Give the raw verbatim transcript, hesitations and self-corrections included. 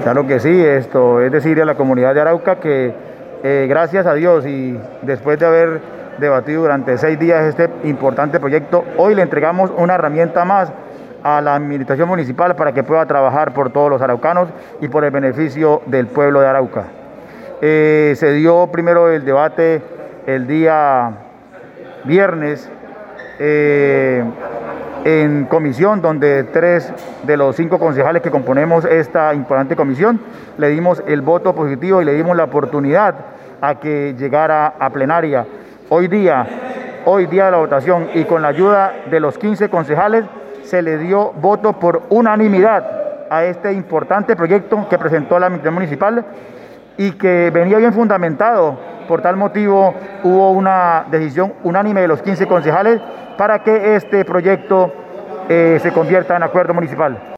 Claro que sí, esto es decir a la comunidad de Arauca que eh, gracias a Dios y después de haber debatido durante seis días este importante proyecto, hoy le entregamos una herramienta más a la administración municipal para que pueda trabajar por todos los araucanos y por el beneficio del pueblo de Arauca. Eh, se dio primero el debate el día viernes eh, en comisión, donde tres de los cinco concejales que componemos esta importante comisión le dimos el voto positivo y le dimos la oportunidad a que llegara a plenaria. Hoy día, hoy día de la votación y con la ayuda de los quince concejales se le dio voto por unanimidad a este importante proyecto que presentó la administración municipal y que venía bien fundamentado. Por tal motivo hubo una decisión unánime de los quince concejales para que este proyecto eh, se convierta en acuerdo municipal.